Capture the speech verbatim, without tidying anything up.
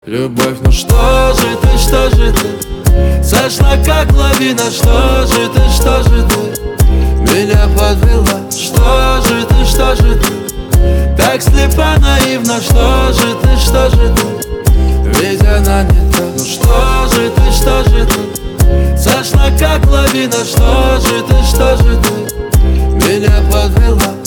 Любовь, ну что же ты, что же ты? Сошла как лавина, что же ты, что же ты? Меня подвела, что же ты, что же ты? Так слепо, наивно, что же ты, что же ты? Ведь она не та. Ну что же ты, что же ты? Сошла как лавина, что же ты, что же ты? Меня подвела.